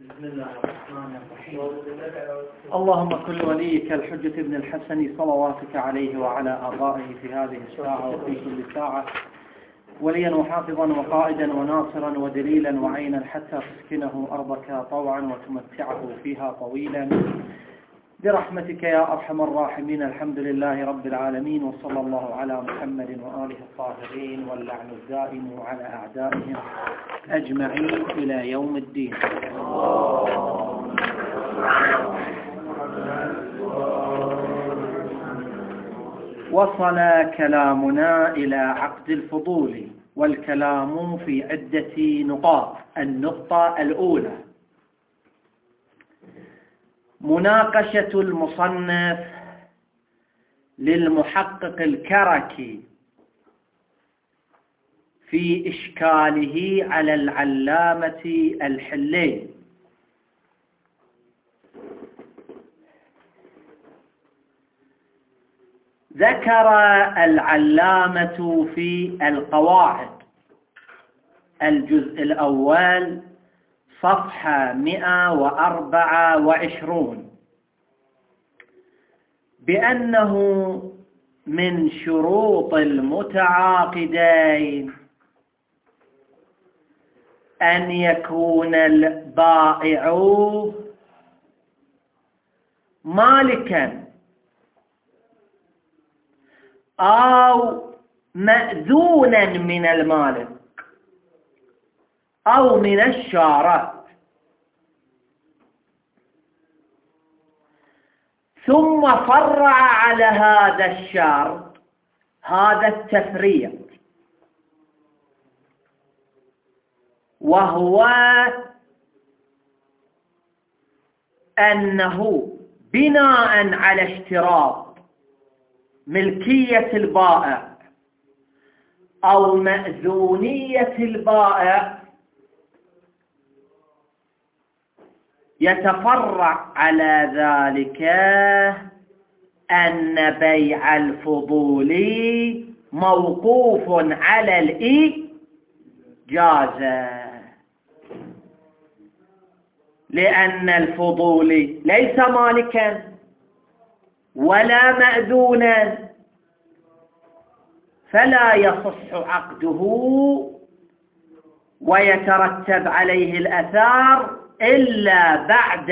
بسم الله الرحمن الرحيم. اللهم كل وليك الحجة ابن الحسن صلواتك عليه وعلى آبائه في هذه الساعة وفي كل ساعة وليا وحافظا وقائدا وناصرا ودليلا وعينا حتى تسكنه أرضك طوعا وتمتعه فيها طويلا برحمتك يا أرحم الراحمين. الحمد لله رب العالمين، وصلى الله على محمد وآله الطاهرين، واللعن الدائم على أعدائهم أجمعين إلى يوم الدين. وصل كلامنا إلى عقد الفضول، والكلام في عدة نقاط. النقطة الأولى مناقشة المصنف للمحقق الكركي في إشكاله على العلامة الحلي. ذكر العلامة في القواعد الجزء الأول صفحة 124 بأنه من شروط المتعاقدين أن يكون البائع مالكا أو مأذونا من المالك أو من الشارع، ثم فرع على هذا الشرط هذا التفريع، وهو أنه بناء على اشتراط ملكية البائع أو مأذونية البائع يتفرع على ذلك أن بيع الفضول موقوف على الإجازة، لأن الفضول ليس مالكا ولا مأذونا، فلا يصح عقده ويترتب عليه الأثار إلا بعد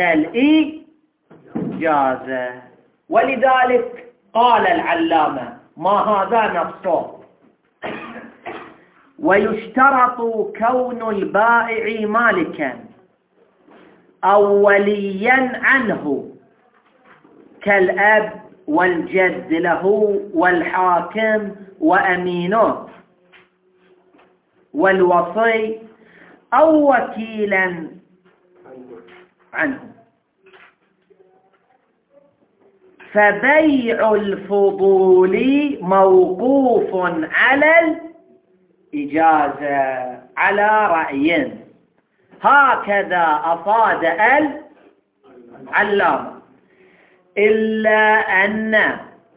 الإجازة. ولذلك قال العلامة ما هذا نفسه: ويشترط كون البائع مالكا أو وليا عنه كالأب والجد له والحاكم وأمينه والوصي أو وكيلا عنه، فبيع الفضول موقوف على الإجازة على رأي. هكذا أفاد العلامة، إلا أن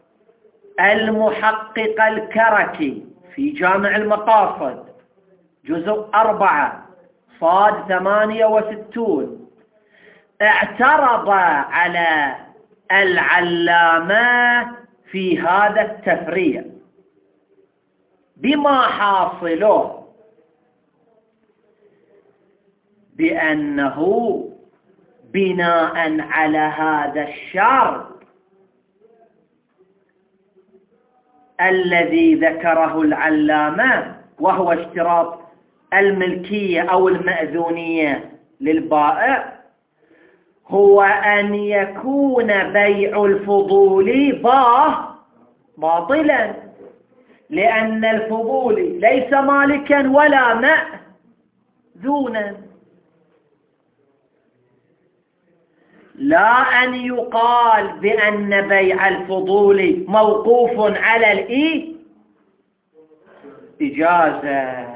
المحقق الكركي في جامع المقاصد جزء 4 صاد 68 اعترض على العلامة في هذا التفريع بما حاصله بأنه بناء على هذا الشرط الذي ذكره العلامة، وهو اشتراط الملكية أو المأذونية للبائع، هو أن يكون بيع الفضول باطلا، لأن الفضول ليس مالكا ولا مأذونا. لا أن يقال بأن بيع الفضول موقوف على الإجازة،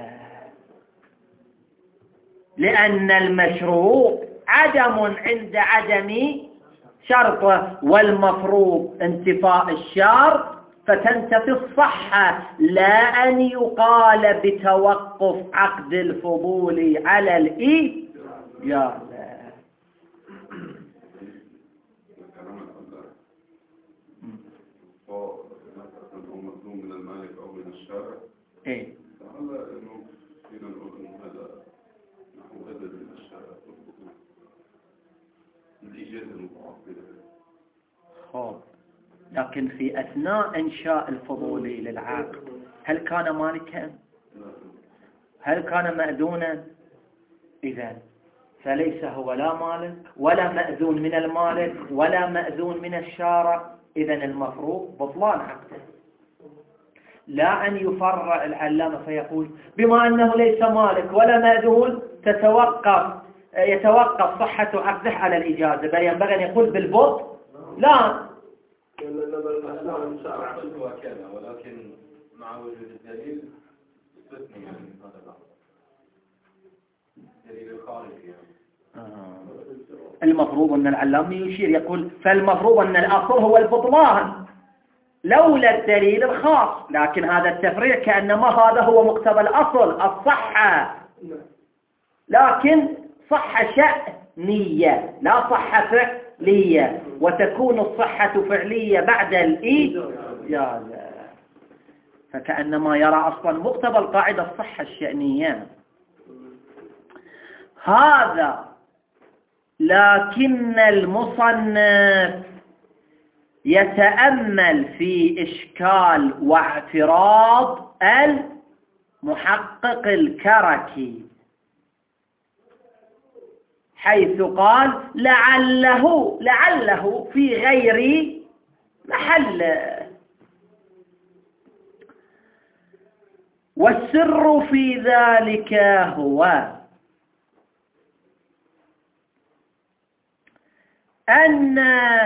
لأن المشروط عدم عند عدم شرطه، والمفروض انتفاء الشرط فتنتفي الصحة، لا أن يقال بتوقف عقد الفضول على الإجازة. مفهوم من المالك أو من الشارع. إيه. فهلا إنه فينا نقول إنه هذا نحو أدب من الشارع الإيجاد المتعقدة. خب، لكن في أثناء إنشاء الفضولي للعقد هل كان مالكا؟ هل كان مأذونا؟ إذن فليس هو لا مالك ولا مأذون من المالك ولا مأذون من الشارع، إذن المفروض بطلان عقده. لا أن يفرع العلامة فيقول بما أنه ليس مالك ولا مأذون يتوقف صحة عقده على الإجازة، بل ينبغي أن يقول بالبطل لا. ولكن مع وجود الدليل استثني يعني هذا الأمر. دليل الخارجي المفروض أن العلامة يشير يقول فالمفروض أن الأصل هو البطلان لولا الدليل الخاص، لكن هذا التفريع كأنما هذا هو مقتضى الأصل الصحة، لكن صحة شأنية لا صحة فعلية، وتكون الصحة فعلية بعد الإجازة، فكأنما يرى أصلا مقتضى القاعدة الصحة الشأنية. هذا لكن المصنف يتأمل في إشكال واعتراض المحقق الكركي، حيث قال لعله في غير محله، والسر في ذلك هو أن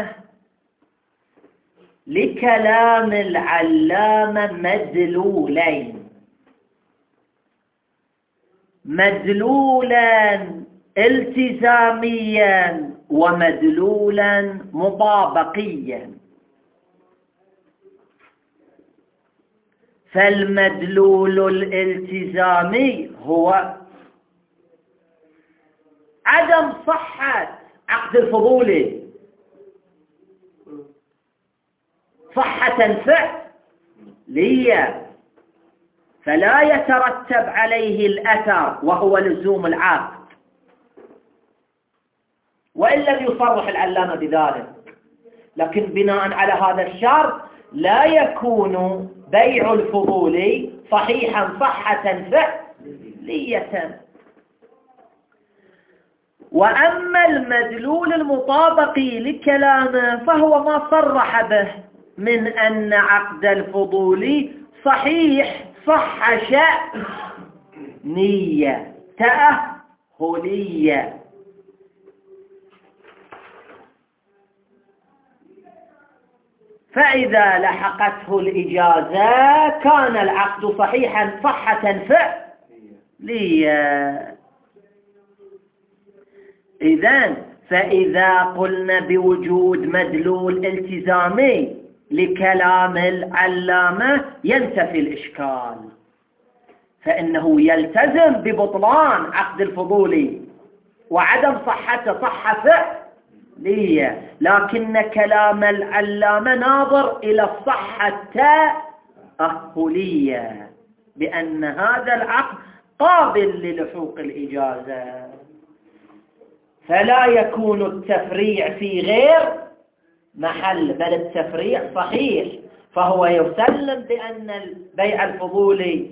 لكلام العلامة مدلولين، مدلولا التزاميا ومدلولا مطابقيا. فالمدلول الالتزامي هو عدم صحة عقد الفضولي صحة فعلية، فلا يترتب عليه الأثر وهو لزوم العقد، وإن لم يصرح العلامة بذلك، لكن بناء على هذا الشرط لا يكون بيع الفضول صحيحا صحة فعلية. وأما المدلول المطابقي لكلامه فهو ما صرح به من أن عقد الفضول صحيح صحة شأنية تأهلية، فإذا لحقته الإجازة كان العقد صحيحا صحة فعلية. فإذا قلنا بوجود مدلول التزامي لكلام العلامة ينتفي الإشكال، فإنه يلتزم ببطلان عقد الفضول وعدم صحته صحة فعلية، لكن كلام العلامة ناظر إلى الصحة التأهلية بأن هذا العقد قابل للحوق الإجازة، فلا يكون التفريع في غير محل، بل التفريع صحيح، فهو يسلم بأن بيع الفضول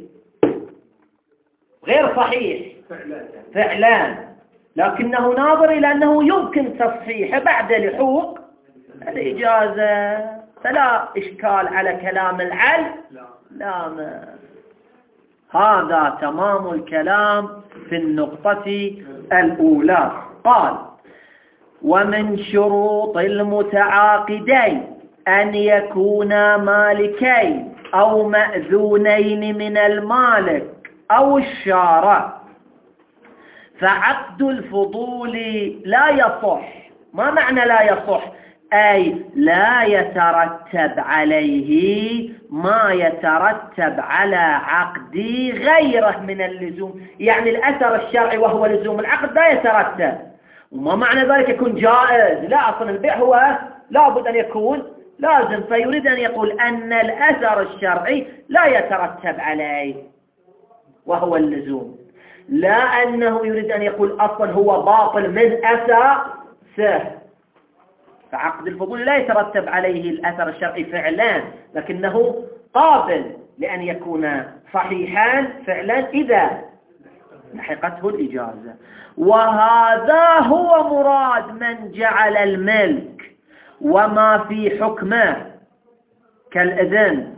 غير صحيح فعلا، لكنه ناظر إلى أنه يمكن تصحيحه بعد لحوق الإجازة، فلا إشكال على كلام العلامة. هذا تمام الكلام في النقطة الأولى. قال: ومن شروط المتعاقدين أن يكونا مالكين أو مأذونين من المالك أو الشارع، فعقد الفضول لا يصح. ما معنى لا يصح؟ أي لا يترتب عليه ما يترتب على عقد غيره من اللزوم، يعني الأثر الشرعي وهو لزوم العقد لا يترتب. وما معنى ذلك يكون جائز؟ لا، أصلا البيع هو لا بد أن يكون لازم. فيريد أن يقول أن الأثر الشرعي لا يترتب عليه وهو اللزوم، لا أنه يريد أن يقول أصلا هو باطل من أساسه. فعقد الفضول لا يترتب عليه الأثر الشرعي فعلا، لكنه قابل لأن يكون صحيحا فعلا إذا لحقته الإجازة. وهذا هو مراد من جعل الملك وما في حكمه كالإذن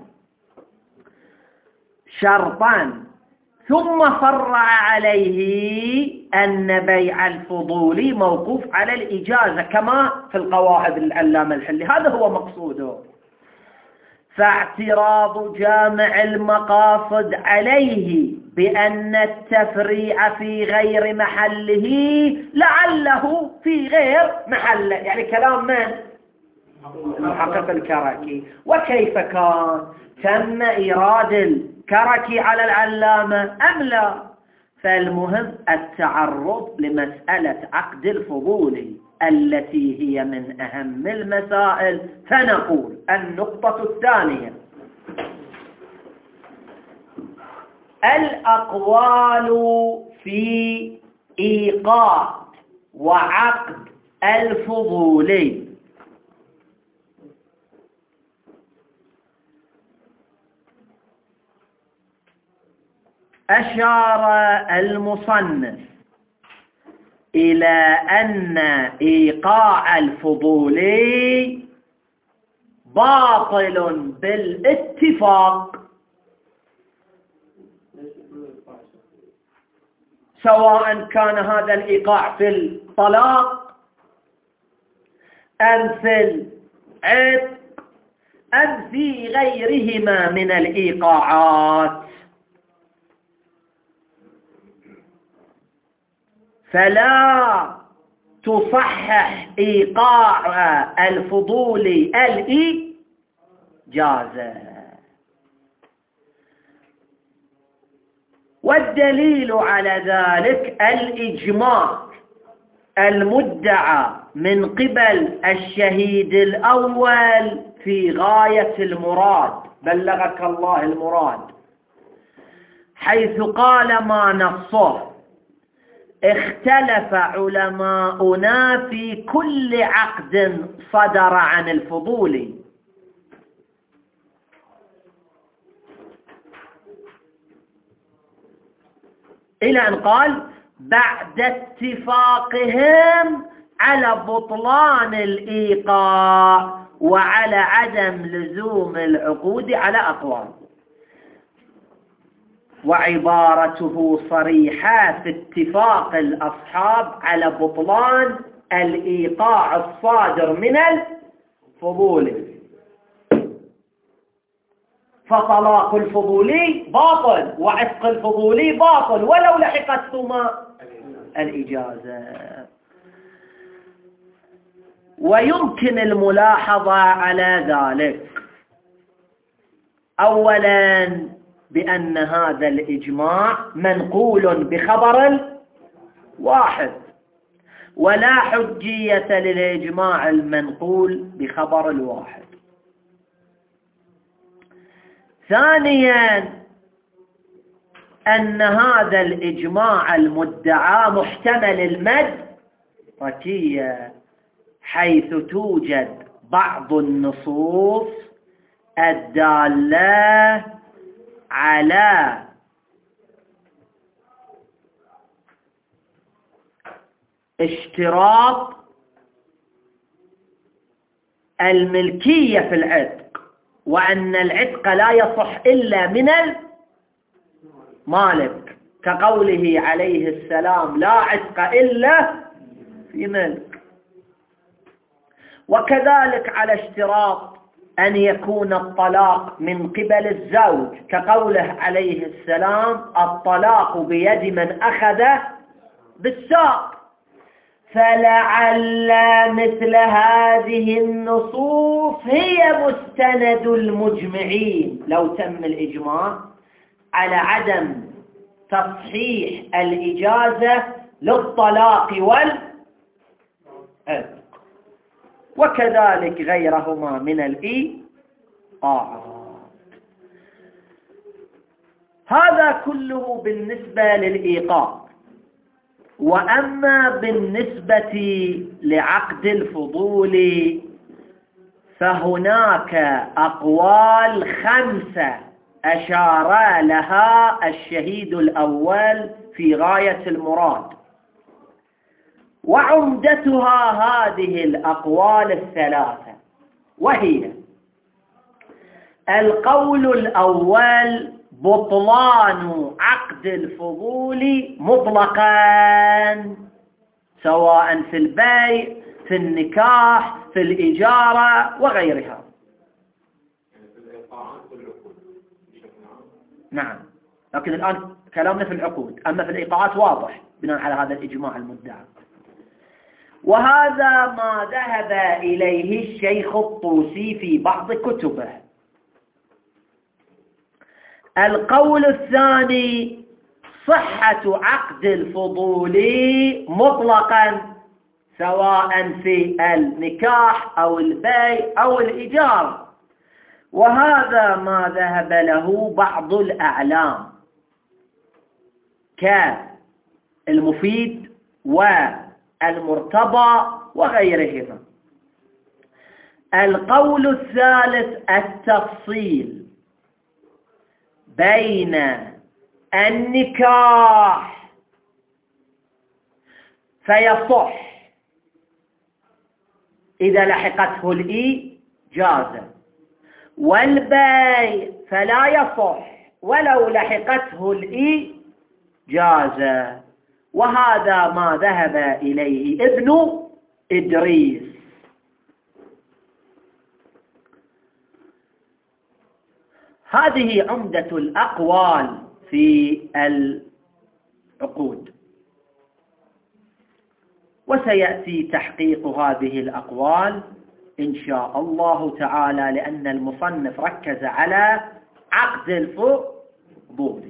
شرطا ثم فرع عليه أن بيع الفضول موقوف على الإجازة كما في القواعد العلامة الحلي. هذا هو مقصوده. فاعتراض جامع المقاصد عليه بأن التفريع في غير محله لعله في غير محله، يعني كلام من؟ المحقق الكركي. وكيف كان؟ تم إيراد الكركي على العلامة أم لا؟ فالمهم التعرض لمسألة عقد الفضول التي هي من أهم المسائل. فنقول النقطة الثانية: الأقوال في إيقاع وعقد الفضول. أشار المصنف إلى أن إيقاع الفضول باطل بالاتفاق، سواء كان هذا الإيقاع في الطلاق أم في العتق أم في غيرهما من الإيقاعات. فلا تصحح إيقاع الفضول الإجازة. والدليل على ذلك الإجماع المدعى من قبل الشهيد الأول في غاية المراد، بلغك الله المراد، حيث قال ما نصه: اختلف علماؤنا في كل عقد صدر عن الفضول، إلى أن قال: بعد اتفاقهم على بطلان الإيقاع وعلى عدم لزوم العقود على أقوال. وعبارته صريحة في اتفاق الأصحاب على بطلان الإيقاع الصادر من الفضول. فطلاق الفضولي باطل وعتق الفضولي باطل ولو لحقتهما الإجازة. ويمكن الملاحظة على ذلك أولا بأن هذا الإجماع منقول بخبر واحد، ولا حجية للإجماع المنقول بخبر الواحد. ثانيا أن هذا الإجماع المدعى محتمل المدركية، حيث توجد بعض النصوص الدالة على اشتراط الملكية في العتق، وأن العتق لا يصح إلا من المالك، كقوله عليه السلام: لا عتق إلا في ملك. وكذلك على اشتراط أن يكون الطلاق من قبل الزوج، كقوله عليه السلام: الطلاق بيد من أخذ بالساق. فلعل مثل هذه النصوص هي مستند المجمعين لو تم الإجماع على عدم تصحيح الإجازة للطلاق والعتق. وكذلك غيرهما من الإيقاعات. هذا كله بالنسبة للإيقاع. وأما بالنسبة لعقد الفضول فهناك أقوال 5 أشار لها الشهيد الأول في غاية المراد، وعمدتها هذه الأقوال 3، وهي: القول الأول بطلان عقد الفضول مطلقا، سواء في البيع، في النكاح، في الإجارة وغيرها. نعم، لكن الآن كلامنا في العقود، أما في الإيقاعات واضح بناء على هذا الإجماع المدعى. وهذا ما ذهب إليه الشيخ الطوسي في بعض كتبه. القول الثاني صحة عقد الفضول مطلقا، سواء في النكاح أو البيع أو الإيجار، وهذا ما ذهب له بعض الأعلام كالمفيد والمرتضى وغيرهما. القول الثالث التفصيل بين النكاح فيصح إذا لحقته الإجازة، والبيع فلا يصح ولو لحقته الإجازة، وهذا ما ذهب إليه ابن إدريس. هذه عمدة الأقوال في العقود، وسيأتي تحقيق هذه الأقوال إن شاء الله تعالى، لأن المصنف ركز على عقد الفضول.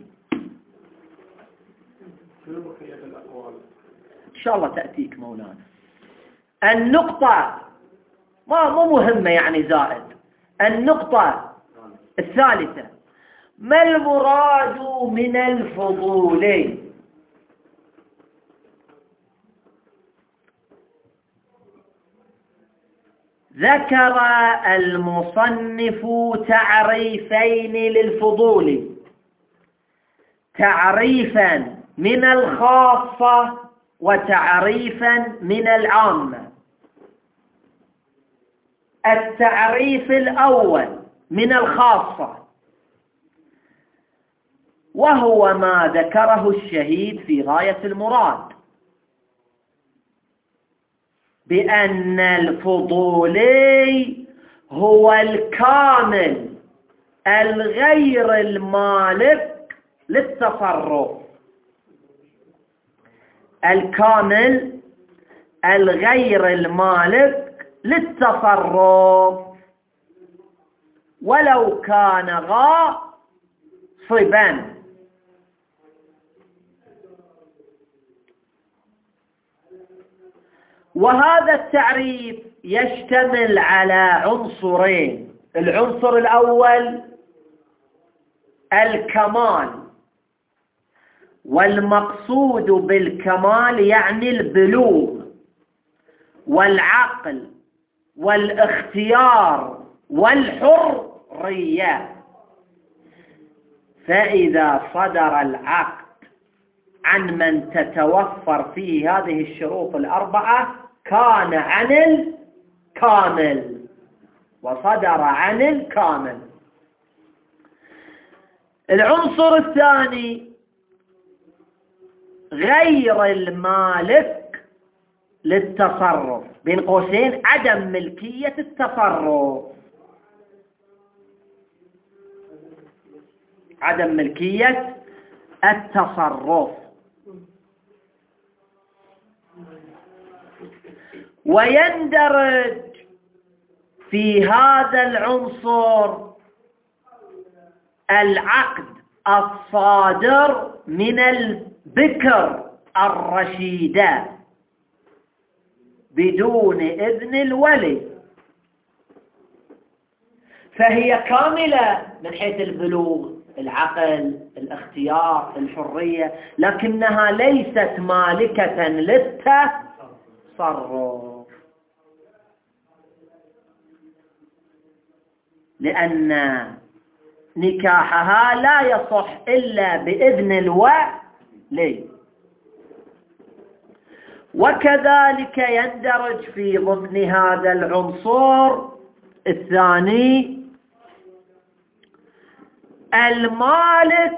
إن شاء الله تأتيك مولانا. النقطة مو مهمة يعني زائد. النقطة الثالثة: ما المراد من الفضول؟ ذكر المصنف تعريفين للفضول: تعريفا من الخاصة وتعريفا من العامة. التعريف الأول من الخاصة وهو ما ذكره الشهيد في غاية المراد، بأن الفضولي هو الكامل الغير المالك للتصرف. الكامل الغير المالك للتصرف ولو كان غاصبا. وهذا التعريف يشتمل على عنصرين: العنصر الأول الكمال، والمقصود بالكمال يعني البلوغ والعقل والاختيار والحرية. فإذا صدر العقد عن من تتوفر فيه هذه الشروط الأربعة كان عن الكامل وصدر عن الكامل. العنصر الثاني غير المالك للتصرف، بين قوسين عدم ملكية التصرف، عدم ملكية التصرف. ويندرج في هذا العنصر العقد الصادر من البكر الرشيدة بدون إذن الولي، فهي كاملة من حيث البلوغ، العقل، الاختيار، الحرية، لكنها ليست مالكة للتصرف، لأن نكاحها لا يصح إلا بإذن الولي. وكذلك يندرج في ضمن هذا العنصر الثاني المالك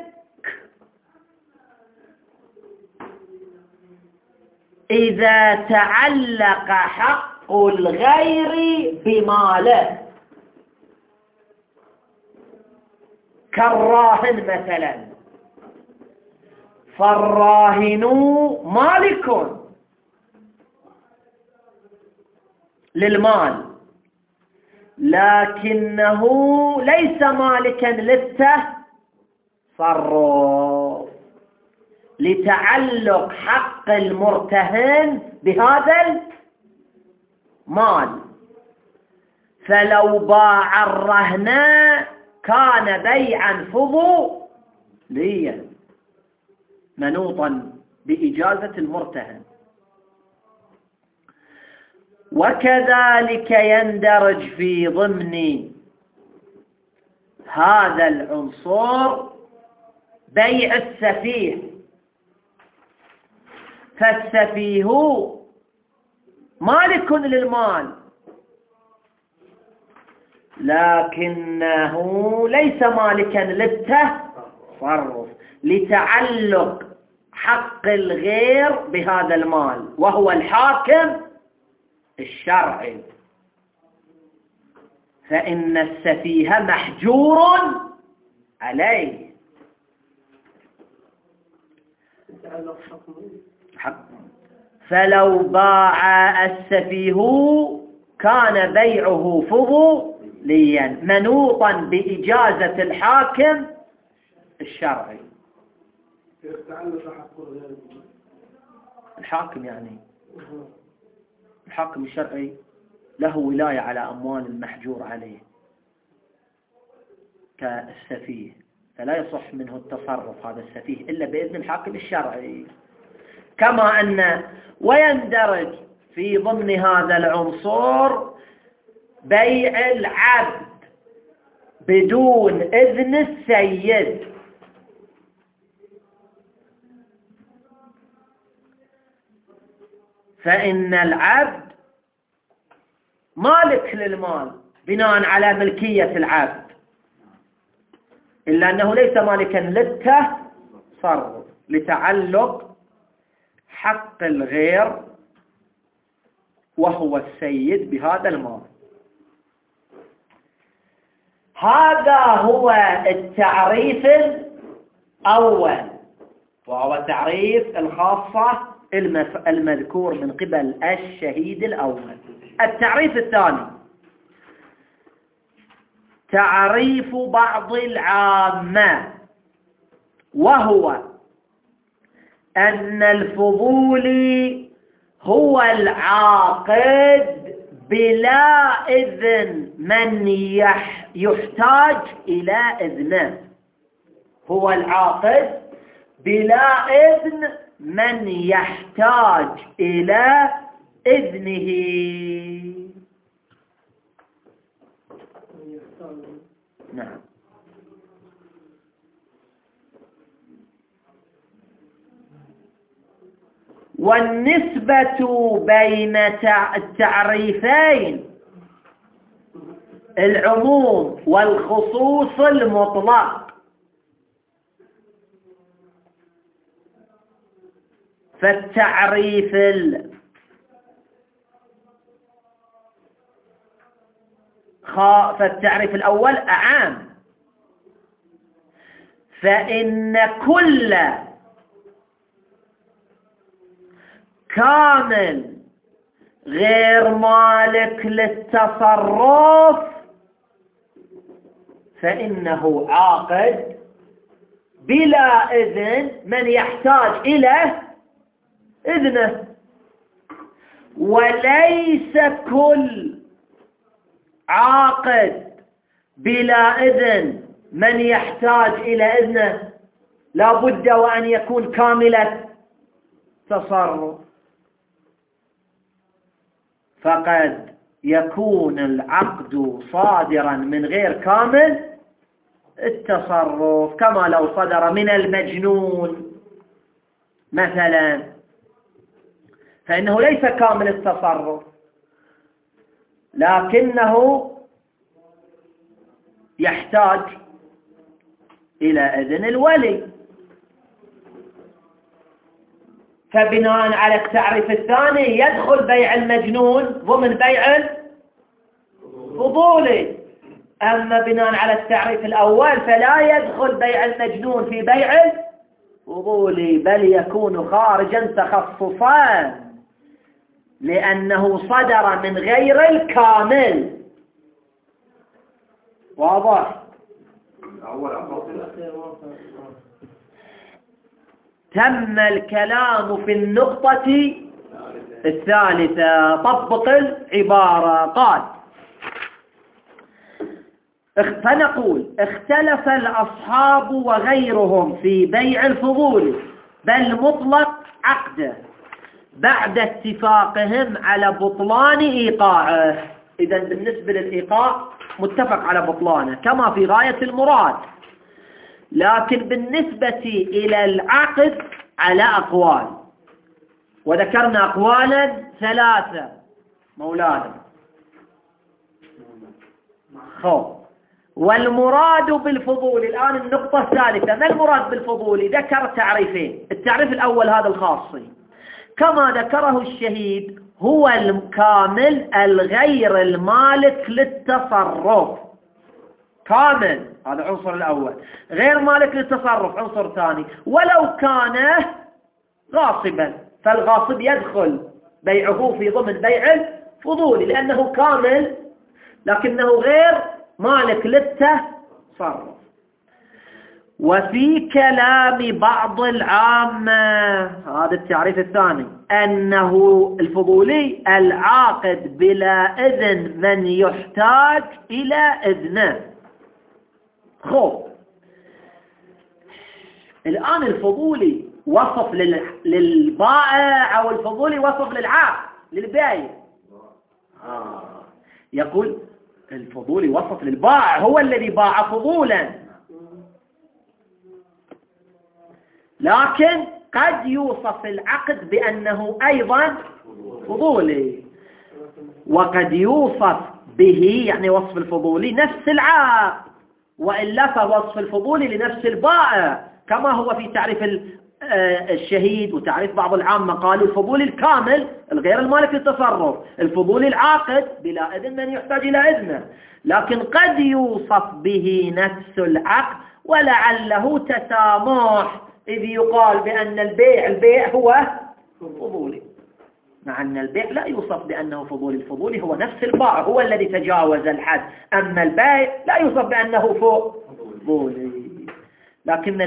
إذا تعلق حق الغير بماله، كالراهن مثلا، فالراهن مالك للمال لكنه ليس مالكا للتصرف لتعلق حق المرتهن بهذا المال. فلو باع الرهن كان بيعا فضوليا منوطا بإجازة المرتهن. وكذلك يندرج في ضمن هذا العنصر بيع السفيه، فالسفيه مالك للمال لكنه ليس مالكا للتصرف لتعلق حق الغير بهذا المال وهو الحاكم الشرعي، فإن السفيه محجور عليه. فلو باع السفيه كان بيعه فضوليا منوطا بإجازة الحاكم الشرعي. الحاكم يعني الحاكم الشرعي له ولاية على أموال المحجور عليه كالسفيه، فلا يصح منه التصرف هذا السفيه إلا بإذن الحاكم الشرعي. كما أن ويندرج في ضمن هذا العنصر بيع العبد بدون إذن السيد، فإن العبد مالك للمال بناء على ملكية العبد، إلا أنه ليس مالكا للتصرف لتعلق حق الغير وهو السيد بهذا المال. هذا هو التعريف الأول، وهو تعريف الخاصة المذكور من قبل الشهيد الأول. التعريف الثاني تعريف بعض العامة، وهو أن الفضولي هو العاقد بلا إذن من يحتاج إلى إذنه، هو العاقد بلا إذن من يحتاج إلى إذنه. نعم. والنسبة بين التعريفين العموم والخصوص المطلق، فالتعريف الأول أعام، فإن كل كامل غير مالك للتصرف فإنه عاقد بلا إذن من يحتاج إلى إذنه، وليس كل عاقد بلا إذن من يحتاج إلى إذنه لا بد وأن يكون كامل التصرف، فقد يكون العقد صادرا من غير كامل التصرف، كما لو صدر من المجنون مثلا، فإنه ليس كامل التصرف لكنه يحتاج إلى إذن الولي. فبناء على التعريف الثاني يدخل بيع المجنون ضمن بيع الفضولي، أما بناء على التعريف الأول فلا يدخل بيع المجنون في بيع الفضولي، بل يكون خارجا تخصصا لأنه صدر من غير الكامل. واضح؟ تم الكلام في النقطة الثالثة. طبق العبارة. قال فنقول اختلف الأصحاب وغيرهم في بيع الفضول بل مطلق عقده بعد اتفاقهم على بطلان إيقاعه. إذن بالنسبة للإيقاع متفق على بطلانه كما في غاية المراد، لكن بالنسبة إلى العقد على أقوال، وذكرنا أقوالا ثلاثة مولانا. والمراد بالفضول الآن النقطة الثالثة. ما المراد بالفضول؟ ذكر تعريفين. التعريف الأول هذا الخاصي كما ذكره الشهيد هو الكامل الغير المالك للتصرف. كامل هذا عنصر الأول، غير مالك للتصرف عنصر ثاني. ولو كان غاصبا فالغاصب يدخل بيعه في ضمن بيع الفضول لأنه كامل لكنه غير مالك للتصرف. وفي كلام بعض العامة هذا التعريف الثاني أنه الفضولي العاقد بلا إذن من يحتاج إلى إذنه. الآن الفضولي وصف للبائع أو الفضولي وصف للعاقد للبائع؟ يقول الفضولي وصف للبائع، هو الذي باع فضولا، لكن قد يوصف العقد بأنه أيضا فضولي، وقد يوصف به يعني وصف الفضولي نفس العقد، وإلا فوصف الفضولي لنفس البائع كما هو في تعريف الشهيد وتعريف بعض العامة. قالوا الفضولي الكامل الغير المالك للتصرف، الفضولي العاقد بلا إذن من يحتاج إلى إذنه، لكن قد يوصف به نفس العقد ولعله تسامح، إذ يقال بأن البيع هو فضولي مع أن البيع لا يوصف بأنه فضولي. الفضولي هو نفس البائع هو الذي تجاوز الحد، أما البيع لا يوصف بأنه فضولي. لكن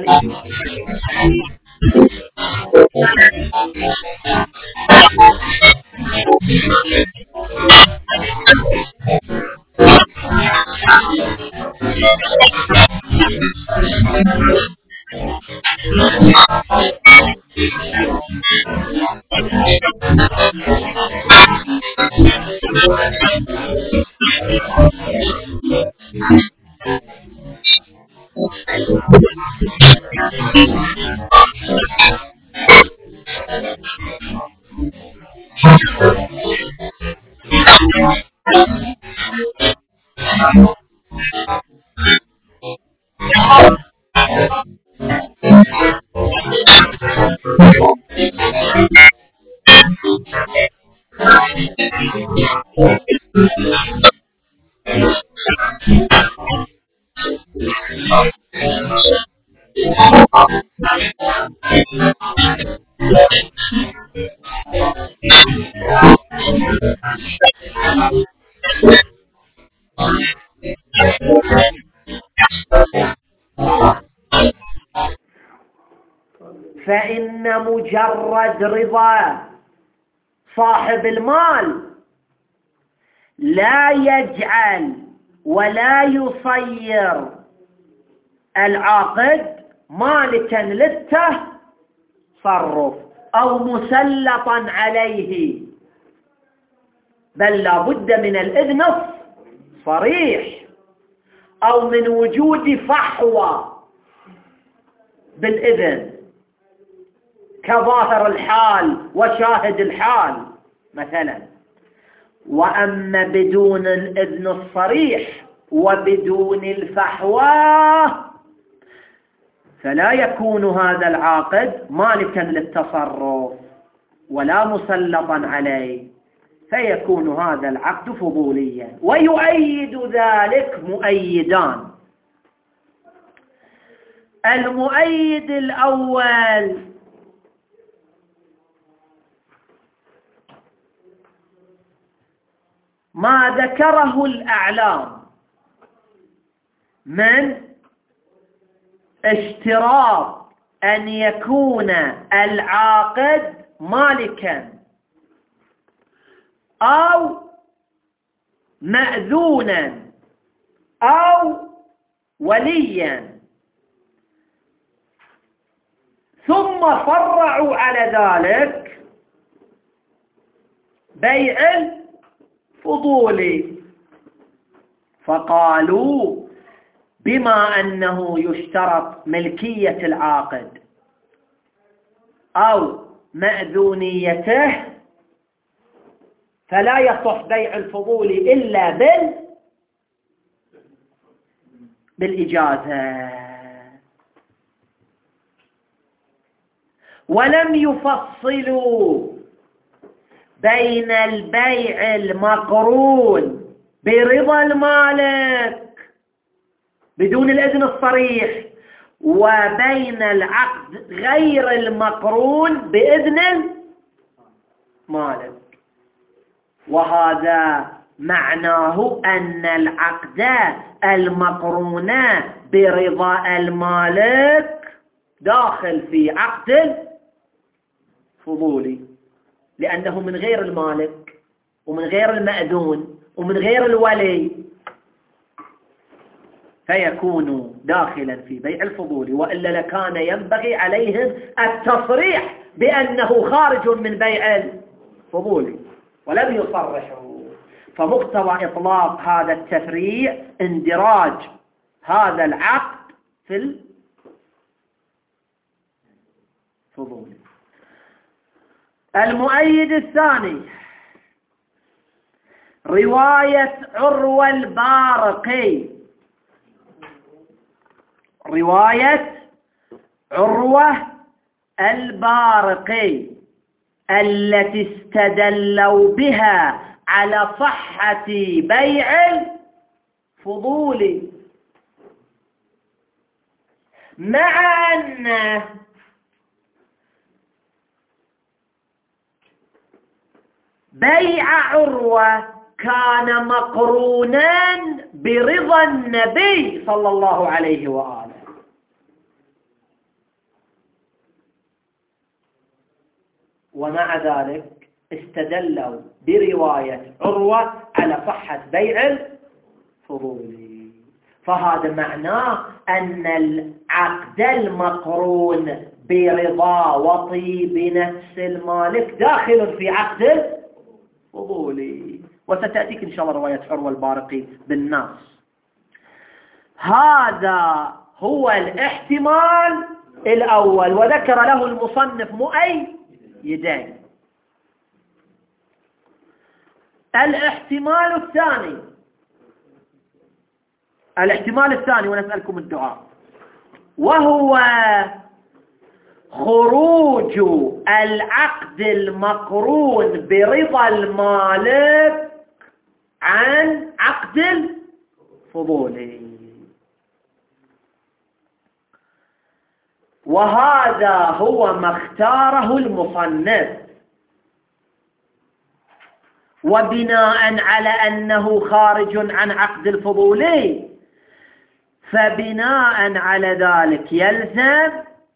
فإن مجرد رضا صاحب المال لا يجعل ولا يصير العاقد مالكا للتصرف أو مسلطا عليه، بل لا بد من الإذن الصريح أو من وجود فحوى بالإذن كظاهر الحال وشاهد الحال مثلا. وأما بدون الإذن الصريح وبدون الفحوى فلا يكون هذا العاقد مالكا للتصرف ولا مسلطا عليه، فيكون هذا العقد فضوليا. ويؤيد ذلك مؤيدان. المؤيد الأول ما ذكره الأعلام من اشتراط أن يكون العاقد مالكا أو مأذونا أو وليا، ثم فرعوا على ذلك بيع الفضول، فقالوا بما أنه يشترط ملكية العاقد أو مأذونيته فلا يصح بيع الفضول إلا بالإجازة. ولم يفصلوا بين البيع المقرون برضا المالك بدون الإذن الصريح وبين العقد غير المقرون بإذن المالك، وهذا معناه أن العقد المقرون برضا المالك داخل في عقد الفضول، لأنه من غير المالك ومن غير المأذون ومن غير الولي، فيكون داخلا في بيع الفضول. وإلا لكان ينبغي عليهم التصريح بأنه خارج من بيع الفضول ولم يصرحوا. فمقتضى إطلاق هذا التفريع اندراج هذا العقد في الفضول. المؤيد الثاني رواية عروة البارقي، رواية عروة البارقي التي استدلوا بها على صحة بيع الفضول، مع أن بيع عروة كان مقرونا برضا النبي صلى الله عليه وآله، ومع ذلك استدلوا برواية عروة على صحة بيع الفضول. فهذا معناه أن العقد المقرون برضا وطيب نفس المالك داخل في عقد الفضول، وستأتيك إن شاء الله رواية عروة البارقي بالنص. هذا هو الاحتمال الأول، وذكر له المصنف مؤيدين. الاحتمال الثاني ونسألكم الدعاء، وهو خروج العقد المقرون برضا المالك عن عقد الفضول، وهذا هو ما اختاره المصنف. وبناء على أنه خارج عن عقد الفضول فبناء على ذلك يلزم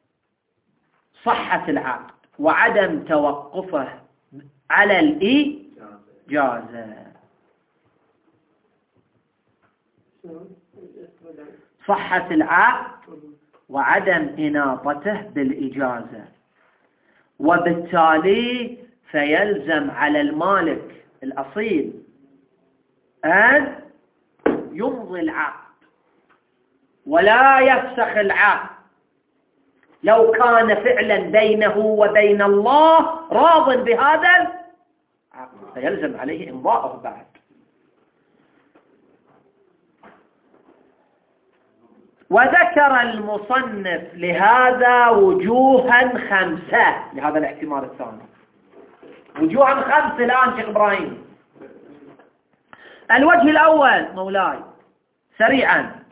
صحة العقد وعدم توقفه على الإجازة. صحة العقد وعدم إناطته بالإجازة، وبالتالي فيلزم على المالك الأصيل أن يمضي العقد ولا يفسخ العقد لو كان فعلا بينه وبين الله راض بهذا العقد، فيلزم عليه إمضاءه بعد. وذكر المصنف لهذا وجوها 5 لهذا الاحتمال الثاني، وجوها 5 الآن شيخ إبراهيم. الوجه الأول مولاي سريعا: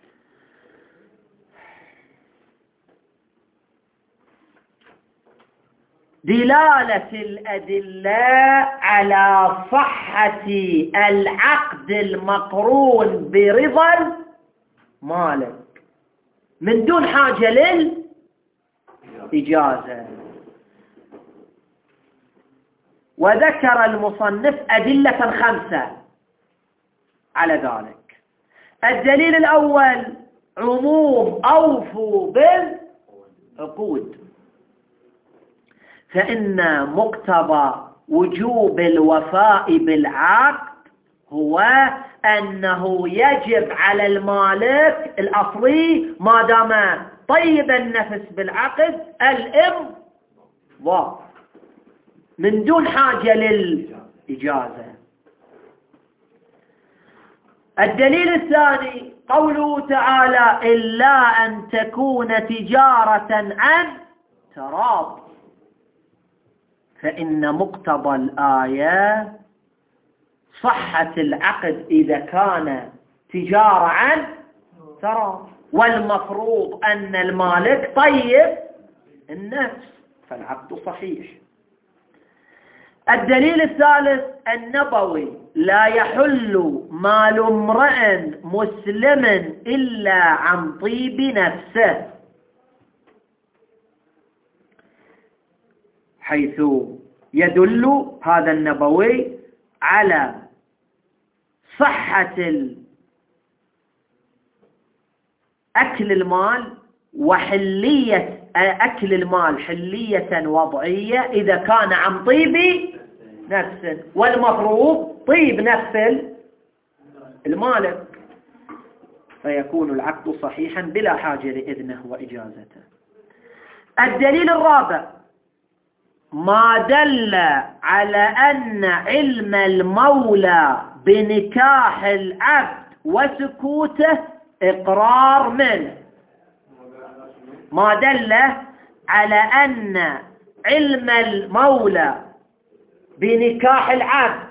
دلالة الأدلة على صحة العقد المقرون برضا المالك من دون حاجة للإجازة. وذكر المصنف أدلة 5 على ذلك. الدليل الأول: عموم أوفوا بالعقود، فإن مقتضى وجوب الوفاء بالعقد هو أنه يجب على المالك الأصلي ما دام طيب النفس بالعقد الإمضاء من دون حاجة للإجازة. الدليل الثاني قوله تعالى: إلا أن تكون تجارة عن تراض، فإن مقتضى الآية صحة العقد إذا كان تجارة عن تراض، والمفروض أن المالك طيب النفس فالعقد صحيح. الدليل الثالث النبوي: لا يحل مال امرئ مسلم إلا عن طيب نفسه، حيث يدل هذا النبوي على صحة أكل المال وحلية أكل المال حلية وضعية إذا كان عن طيب نفس، والمفروض طيب نفس المالك، فيكون العقد صحيحا بلا حاجة لإذنه وإجازته. الدليل الرابع: ما دل على أن علم المولى بنكاح العبد وسكوته إقرار منه. ما دل على أن علم المولى بنكاح العبد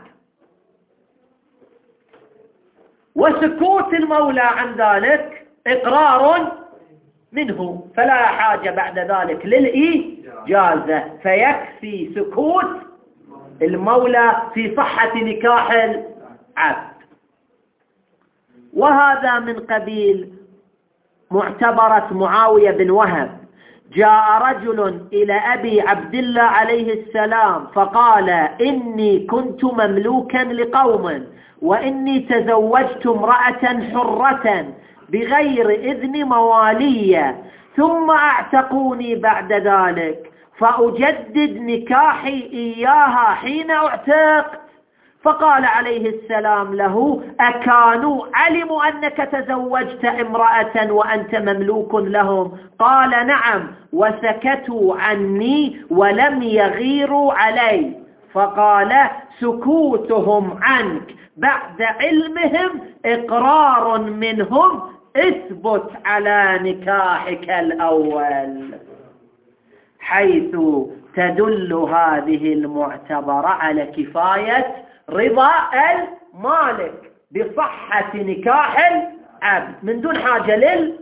وسكوت المولى عن ذلك إقرار منه، فلا حاجة بعد ذلك للإجازة، فيكفي سكوت المولى في صحة نكاح العبد. وهذا من قبيل معتبرة معاوية بن وهب. جاء رجل إلى أبي عبد الله عليه السلام فقال: إني كنت مملوكا لقوم، وإني تزوجت امرأة حرة بغير إذن موالية، ثم أعتقوني بعد ذلك، فأجدد نكاحي إياها حين أعتق. فقال عليه السلام له: أكانوا علموا أنك تزوجت امرأة وأنت مملوك لهم؟ قال: نعم، وسكتوا عني ولم يغيروا علي. فقال: سكوتهم عنك بعد علمهم إقرار منهم، اثبت على نكاحك الأول. حيث تدل هذه المعتبرة على كفاية رضا المالك بصحة نكاح العبد من دون حاجة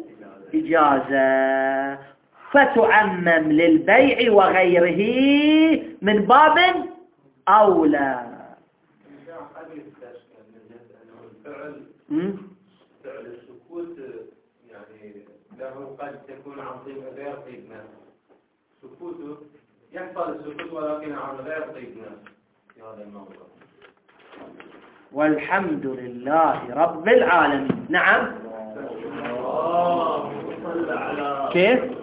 للإجازة، فتعمم للبيع وغيره من باب أولى. فعل السكوت يعني له قد تكون عن طيب غير طيب نفس، سكوته يحصل السكوت ولكن عن غير طيب نفس في هذا الموضوع. والحمد لله رب العالمين. نعم. صل على كيف؟